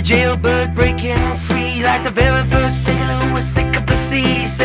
Jailbird breaking free like the very first sailor who was sick of the sea.